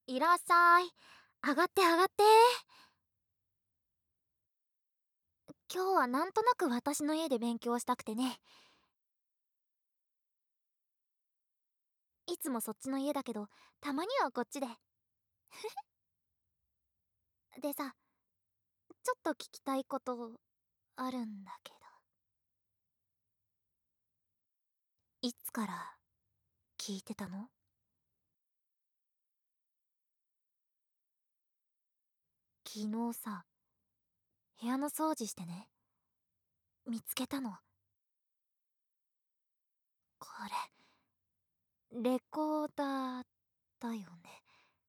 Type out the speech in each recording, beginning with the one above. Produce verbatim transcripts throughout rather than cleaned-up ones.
いらっしゃい。上がって上がって。今日はなんとなく私の家で勉強したくてね。いつもそっちの家だけど、たまにはこっちで。でさ、ちょっと聞きたいことあるんだけど。いつから聞いてたの？昨日さ、部屋の掃除してね、見つけたの。これ、レコーダーだよね。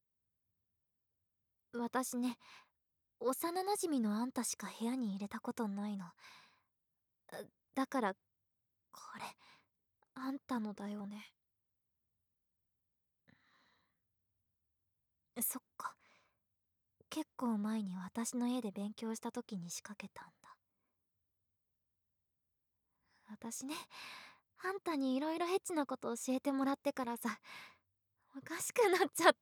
私ね、幼馴染のあんたしか部屋に入れたことないの。だから、これ、あんたのだよね。そっか。結構前に私の家で勉強した時に仕掛けたんだ。私ね、あんたにいろいろエッチなこと教えてもらってからさ、おかしくなっちゃった。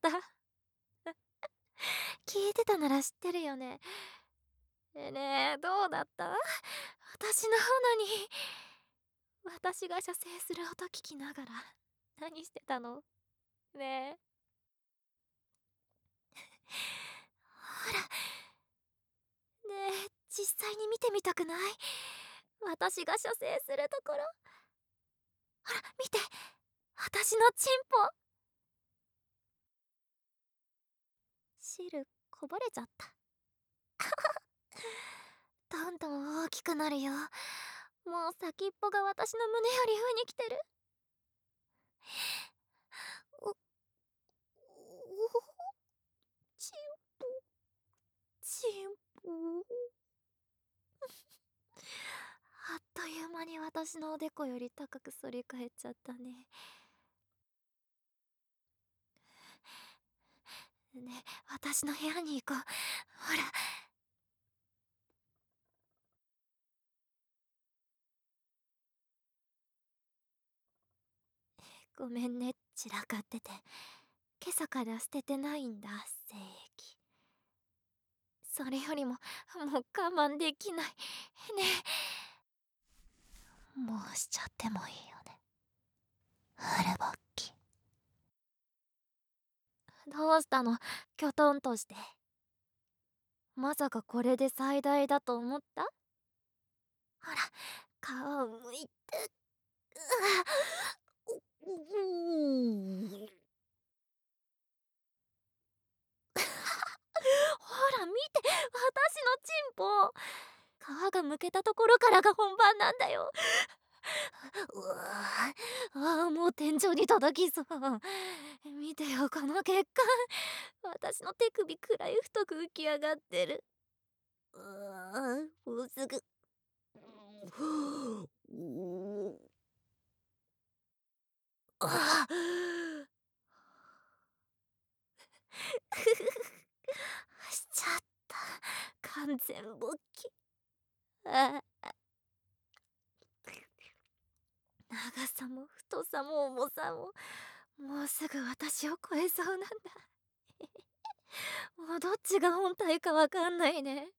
聞いてたなら知ってるよね。えねえ、どうだった？私のオナニー。私が射精する音聞きながら何してたの？ねえ。ほら、ねえ、実際に見てみたくない？私が射精するところ。ほら、見て、私のチンポ。汁こぼれちゃった。どんどん大きくなるよ。もう先っぽが私の胸より上に来てる。お、お、チンポ、チンポ。あっという間に私のおでこより高く反り返っちゃったね。ね、私の部屋に行こう。ほら。ごめんね、散らかってて。今朝から捨ててないんだ、精液。それよりも、もう我慢できない。ねえ。もうしちゃってもいいよね。春ボッキ。どうしたの？きょとんとして。まさかこれで最大だと思った？ほら、皮をむいて。うわ、ううほら見て、私のチンポ。皮がむけたところからが本番なんだよ。うわあ、ああ、もう天井に届きそう。見てよ、この血管。私の手首くらい太く浮き上がってる。うわ、もうすぐ。ああ。しちゃった。完全勃起。ああ。長さも太さも重さも、もうすぐ私を超えそうなんだ。もうどっちが本体かわかんないね。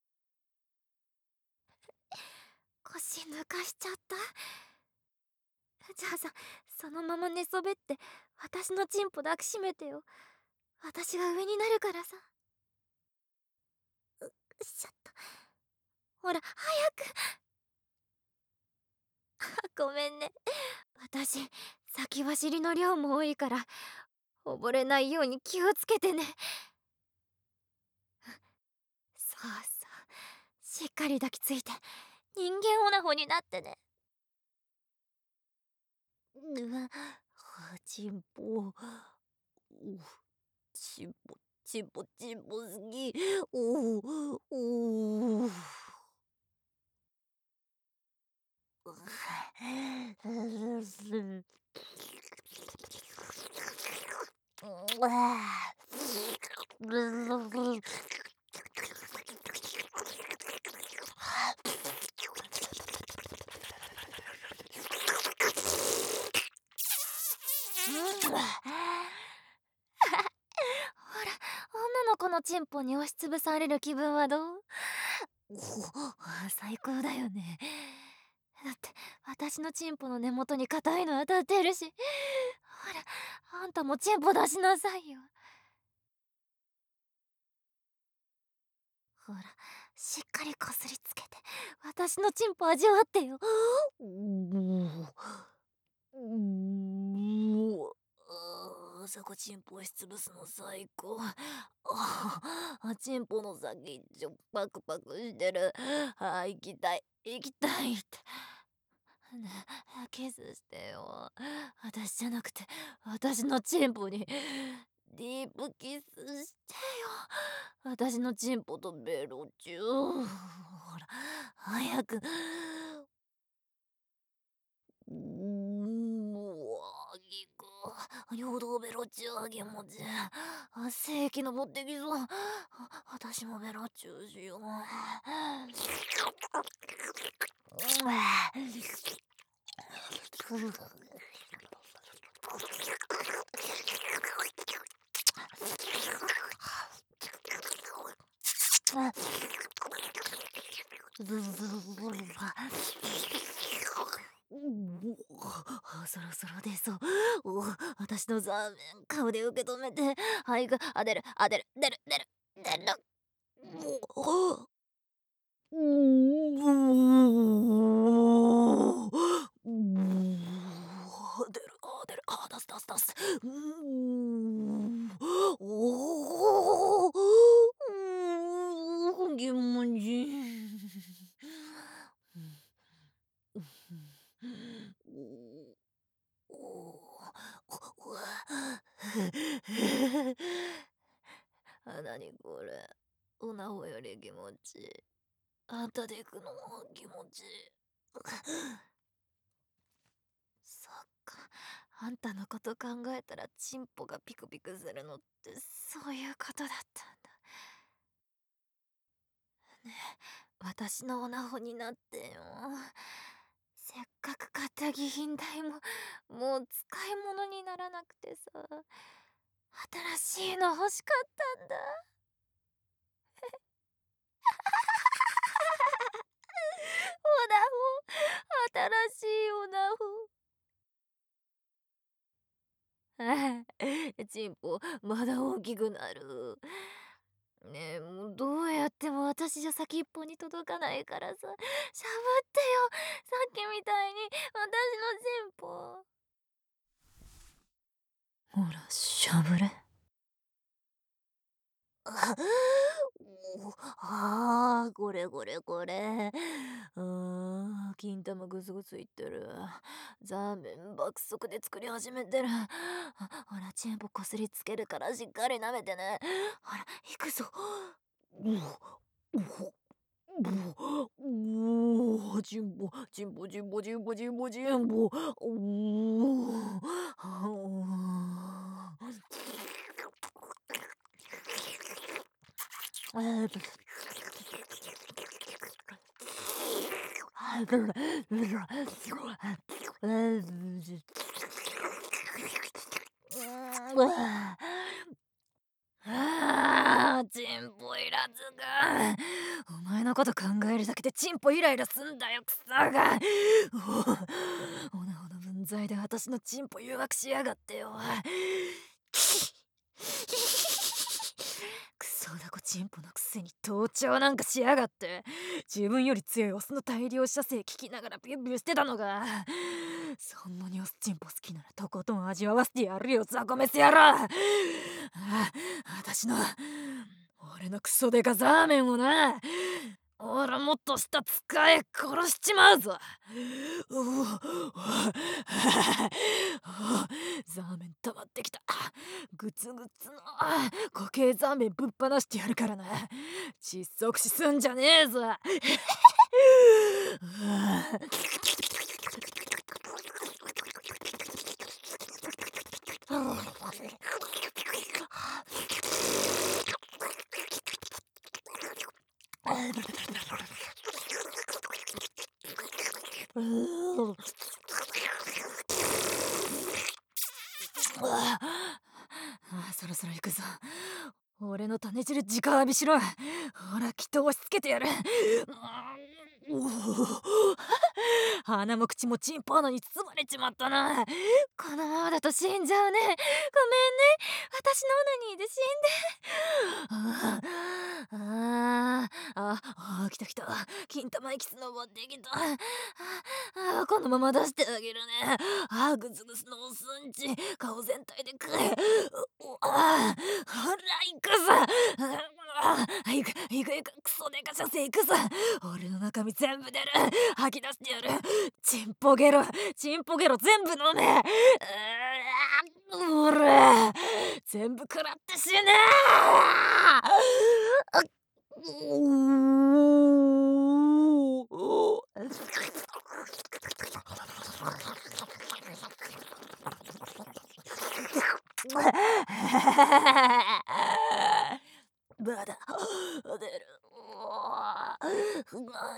腰抜かしちゃった。じゃあさ、そのまま寝そべって私のチンポ抱きしめてよ。私が上になるからさ。うしちゃった。ほら早く。ごめんね。私先走りの量も多いから溺れないように気をつけてね。そうそう、しっかり抱きついて人間オナホになってね。うわ、チンポ。お、チンポチンポチンポすぎ。おおおお。うわ。ほ子のチンポに押しつぶされる気分はどう？おお、最高だよね。だって私のチンポの根元に硬いの当たってるし、ほらあんたもチンポ出しなさいよ。ほらしっかりこすりつけて私のチンポ味わってよ。うおうお、あーそこチンポ押しつぶすの最高。ああ、チンポの先ちょパクパクしてる。あー行きたい行きたいって。ねえキスしてよ。私じゃなくて私のチンポにディープキスしてよ。私のチンポとベロチュー。ほら早く。うーん、うわぎく尿道ベロチュー気持ち。あ、正規登ってきそう。あ私もベロチューしよう。あそろそろ出そう。お私のザーメン顔で受け止めて。はいがあ出るあ出る出る出る出る。おうーうー出るあ出るあ出す出す出す。うーんおおうー気持ちいい。おおあ、なにこれ。おなほより気持ちいい。あんたで行くのも気持ちいい。そっか。あんたのこと考えたらチンポがピクピクするのってそういうことだったんだね。私のオナホになってよ。せっかく買った備品代ももう使い物にならなくてさ、新しいの欲しかったんだ。オナホ、新しいオナホ。ああ、チンポまだ大きくなる。ねえ、もうどうやっても私じゃ先っぽに届かないからさ、しゃぶってよ、さっきみたいに私のチンポ。ほら、しゃぶれ。あおあー、これこれこれ。うーん、金玉ぐつぐついってる。ザーメン爆速で作り始めてる。あほら、チンポこすりつけるからしっかり舐めてね。ほら、行くぞ。うおおおおチンポ、チンポ、チンポ、チンポ、チンポ、チンポ。おおあー、チンポいらずが。お前のこと考えるだけでチンポイライラすんだよ、クソが。おおなほの分際で私のチンポ誘惑しやがってよ。クソだこチンポのくせに盗聴なんかしやがって。自分より強いオスの大量射精聞きながらビュンビュンしてたのが。そんなにオスチンポ好きならとことん味わわせてやるよ、ザコメス野郎。ああ私の俺のクソデカザーメンをな。おらもっとした使え殺しちまうぞ。おおザーメン溜まってきた。グツグツの固形ザーメンぶっ放してやるからな。窒息死すんじゃねえぞ。ああそろそろ行くぞ。 俺の種汁直浴びしろ。ほらきっと押し付けてやる。うお鼻も口もチンポ穴に包まれちまったな。このままだと死んじゃうね。ごめんね、私のオナニーで死んで。ああああ、来た来た。金玉エキス登ってきた。ああ、このまま出してあげるね。ああ、グズグズのおすんち、顔全体で食え。うああ、ほら行くぞ。ああ、行く行く行く、クソデカ射精行くぞ。俺の中身全部出る。吐き出してやる。チンポゲロチンポゲロ全部飲め。うーうら全部食らって死ね。まだ出る。うわ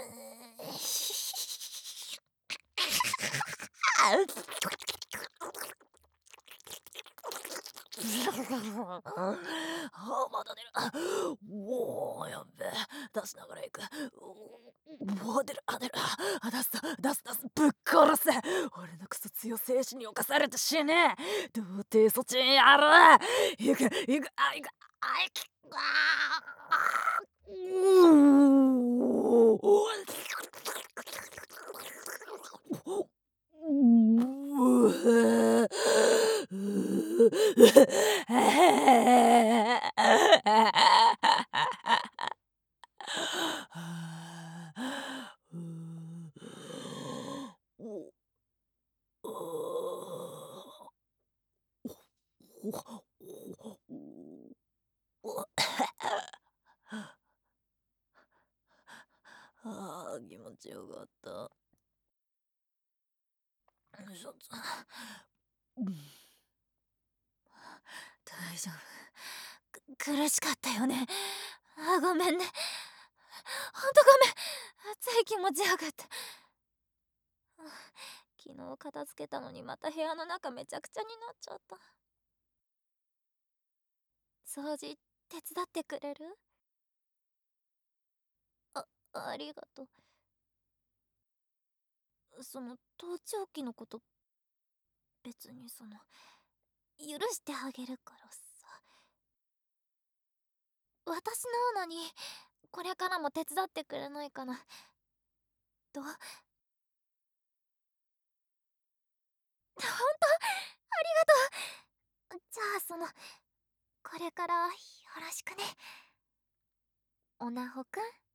あまだ出る。おお、やっべえ。出しながら行く。おお、出る。あ、出る。あ、出す出す出す。ぶっ殺せ。俺のクソ強精神に侵されて死ね。童貞そちんやる。行く行く。あ、行く。あ、行く。あうおううああ、気持ちよかった。ちょっと、うん、大丈夫。く苦しかったよね。あ、ごめんね。ほんとごめん。熱い気持ちよかった。昨日片付けたのにまた部屋の中めちゃくちゃになっちゃった。掃除手伝ってくれる？あ、ありがとう。その盗聴器のこと別にその許してあげるからさ。私のオナにこれからも手伝ってくれないかな。どう？ほんとありがとう。じゃあそのこれからよろしくね、おなほくん。